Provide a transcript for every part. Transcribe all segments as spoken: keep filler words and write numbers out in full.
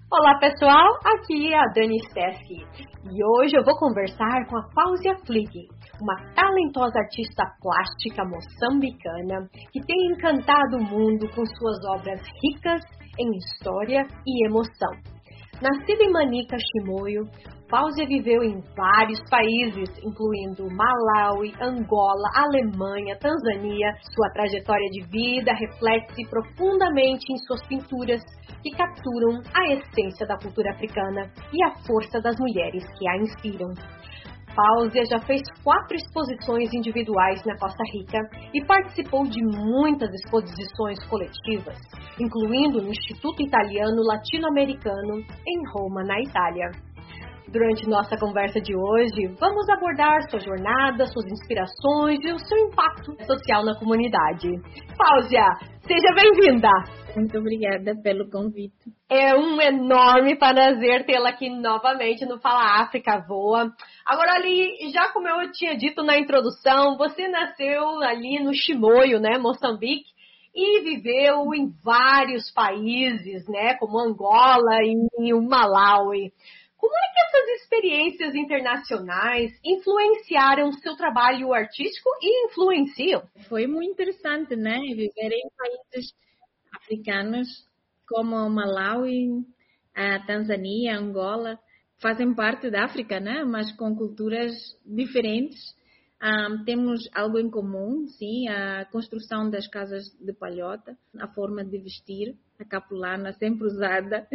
Olá pessoal, aqui é a Dani Steffi e hoje eu vou conversar com a Fáuzia Flig, uma talentosa artista plástica moçambicana que tem encantado o mundo com suas obras ricas em história e emoção. Nascida em Manica, Chimoio, Fáuzia viveu em vários países, incluindo Malawi, Angola, Alemanha, Tanzânia. Sua trajetória de vida reflete-se profundamente em suas pinturas, que capturam a essência da cultura africana e a força das mulheres que a inspiram. Fáuzia já fez quatro exposições individuais na Costa Rica e participou de muitas exposições coletivas, incluindo no Instituto Italiano Latino-Americano, em Roma, na Itália. Durante nossa conversa de hoje, vamos abordar sua jornada, suas inspirações e o seu impacto social na comunidade. Fáuzia, seja bem-vinda! Muito obrigada pelo convite. É um enorme prazer tê-la aqui novamente no Fala África Voa. Agora, ali, já como eu tinha dito na introdução, você nasceu ali no Chimoio, né, Moçambique, e viveu em vários países, né, como Angola e o Malawi. Como é que essas experiências internacionais influenciaram seu trabalho artístico e influenciam? Foi muito interessante, né? Viver em países africanos como Malawi, a Tanzânia, Angola, fazem parte da África, né? Mas com culturas diferentes. Um, temos algo em comum, sim, a construção das casas de palhota, a forma de vestir, a capulana sempre usada,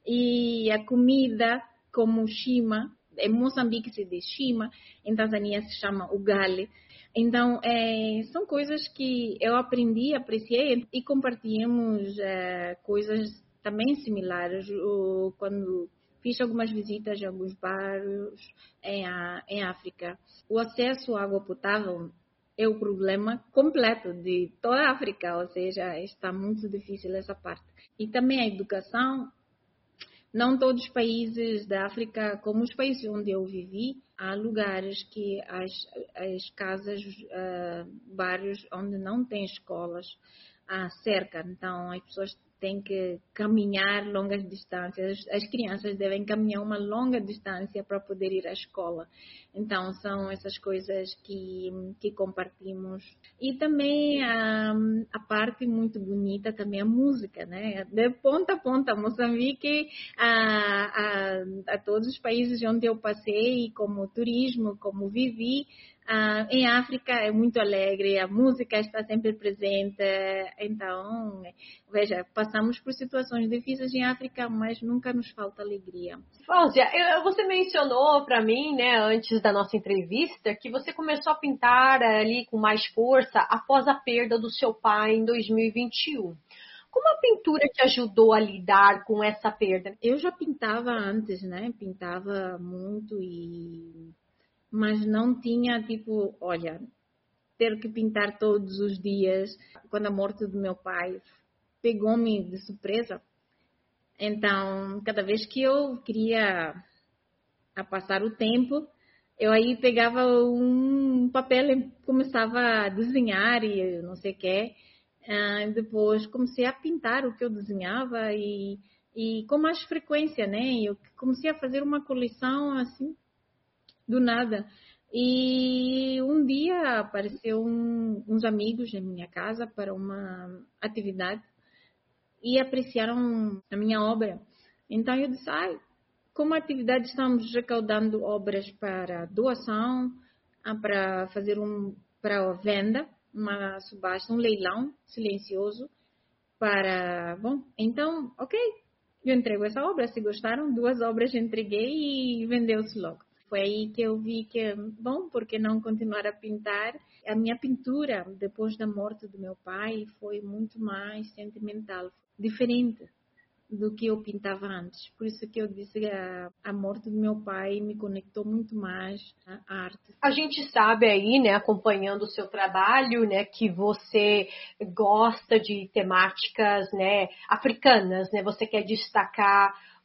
e a comida como shima. Em Moçambique se diz shima, em Tanzânia se chama ugali. Então, é, são coisas que eu aprendi, apreciei e compartilhamos é, coisas também similares. O, quando fiz algumas visitas em alguns bairros em, em África, o acesso à água potável é o problema completo de toda a África, ou seja, está muito difícil essa parte. E também a educação. Não todos os países da África, como os países onde eu vivi, há lugares que as, as casas, uh, bairros onde não tem escolas, há cerca. Então, as pessoas têm que caminhar longas distâncias. As crianças devem caminhar uma longa distância para poder ir à escola. Então, são essas coisas que, que compartimos. E também a, a parte muito bonita, também a música, né? De ponta a ponta, Moçambique, a, a, a todos os países onde eu passei, como turismo, como vivi, Uh, em África é muito alegre, a música está sempre presente, então, veja, passamos por situações difíceis em África, mas nunca nos falta alegria. Fáuzia, você mencionou para mim, né, antes da nossa entrevista, que você começou a pintar ali com mais força após a perda do seu pai em dois mil e vinte e um. Como a pintura te ajudou a lidar com essa perda? Eu já pintava antes, né, pintava muito e... mas não tinha, tipo, olha, ter que pintar todos os dias. Quando a morte do meu pai pegou-me de surpresa, então, cada vez que eu queria a passar o tempo, eu aí pegava um papel e começava a desenhar e não sei o quê. Uh, depois comecei a pintar o que eu desenhava e, e com mais frequência, né? Eu comecei a fazer uma coleção assim, do nada. E um dia apareceu um, uns amigos na minha casa para uma atividade e apreciaram a minha obra. Então eu disse, ah, como atividade estamos recaudando obras para doação, para fazer um para venda, uma subasta, um leilão silencioso para, bom, então, ok, eu entrego essa obra, se gostaram, duas obras entreguei e vendeu-se logo. Foi aí que eu vi que, bom, por que não continuar a pintar? A minha pintura, depois da morte do meu pai, foi muito mais sentimental, diferente do que eu pintava antes. Por isso que eu disse que a, a morte do meu pai me conectou muito mais à arte. A gente sabe aí, né, acompanhando o seu trabalho, né, que você gosta de temáticas, né, africanas, né? Você quer destacar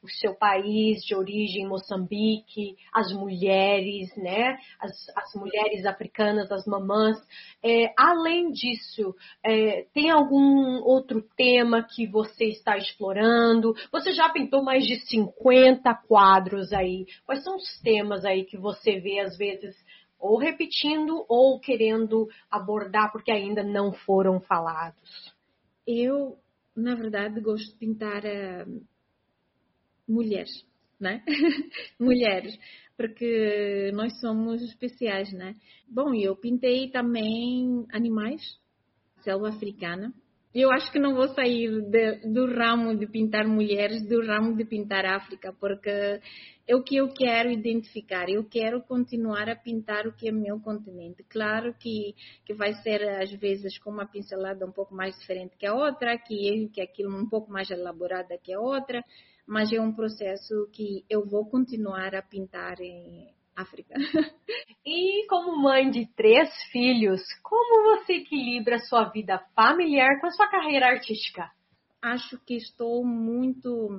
o seu país de origem, Moçambique, as mulheres, né? As, as mulheres africanas, as mamãs. É, além disso, é, tem algum outro tema que você está explorando? Você já pintou mais de cinquenta quadros aí. Quais são os temas aí que você vê, às vezes, ou repetindo ou querendo abordar porque ainda não foram falados? Eu, na verdade, gosto de pintar uh, mulheres, né? Mulheres, porque nós somos especiais, né? Bom, eu pintei também animais, selva africana. Eu acho que não vou sair de, do ramo de pintar mulheres, do ramo de pintar África, porque é o que eu quero identificar. Eu quero continuar a pintar o que é meu continente. Claro que, que vai ser, às vezes, com uma pincelada um pouco mais diferente que a outra, que, que aquilo um pouco mais elaborada que a outra, mas é um processo que eu vou continuar a pintar em África. E como mãe de três filhos, como você equilibra a sua vida familiar com a sua carreira artística? Acho que estou muito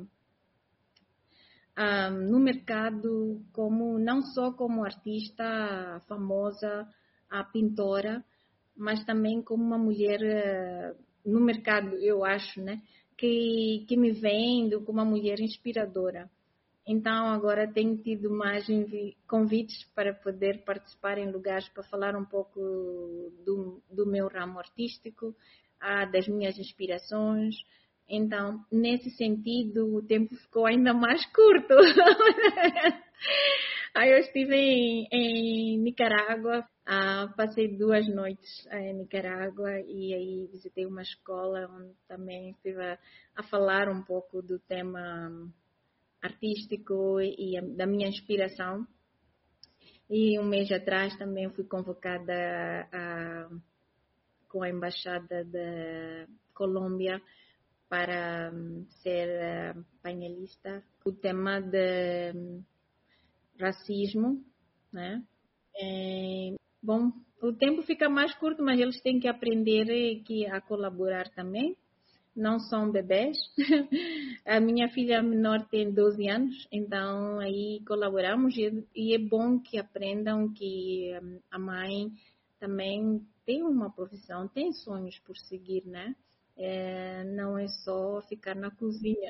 ah, no mercado, como não só como artista famosa, a pintora, mas também como uma mulher uh, no mercado, eu acho, né? Que, que me vendo como uma mulher inspiradora. Então, agora tenho tido mais convites para poder participar em lugares para falar um pouco do, do meu ramo artístico, ah, das minhas inspirações. Então, nesse sentido, o tempo ficou ainda mais curto. Aí eu estive em, em Nicarágua, ah, passei duas noites em Nicarágua e aí visitei uma escola onde também estive a, a falar um pouco do tema artístico e da minha inspiração. E um mês atrás também fui convocada a, com a Embaixada da Colômbia para ser painelista. O tema de racismo, né? É, bom, o tempo fica mais curto, mas eles têm que aprender que, a colaborar também. Não são bebês. A minha filha menor tem doze anos, então aí colaboramos e é bom que aprendam que a mãe também tem uma profissão, tem sonhos por seguir, né? É, não é só ficar na cozinha.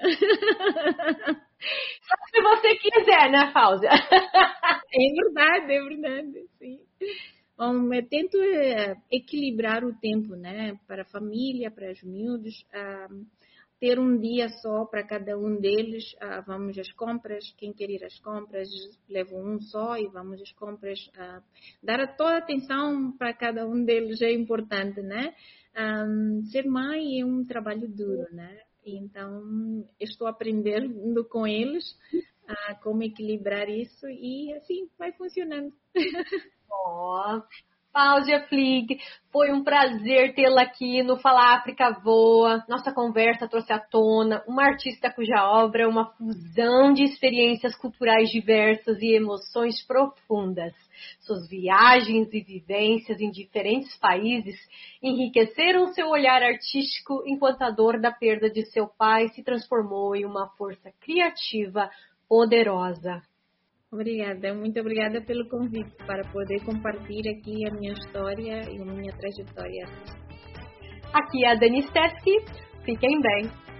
Só se você quiser, né, Fáusia? É verdade, é verdade, sim. Bom, eu tento equilibrar o tempo, né, para a família, para os miúdos, uh, ter um dia só para cada um deles, uh, vamos às compras, quem quer ir às compras, levo um só e vamos às compras, uh, dar toda a atenção para cada um deles é importante, né, um, ser mãe é um trabalho duro, né, então estou aprendendo com eles uh, como equilibrar isso e assim vai funcionando. Ó, oh, Fáusia Flig, foi um prazer tê-la aqui no Fala África Voa. Nossa conversa trouxe à tona uma artista cuja obra é uma fusão de experiências culturais diversas e emoções profundas. Suas viagens e vivências em diferentes países enriqueceram seu olhar artístico enquanto a dor da perda de seu pai se transformou em uma força criativa poderosa. Obrigada, muito obrigada pelo convite para poder compartilhar aqui a minha história e a minha trajetória. Aqui é a Dani Stefsky, fiquem bem.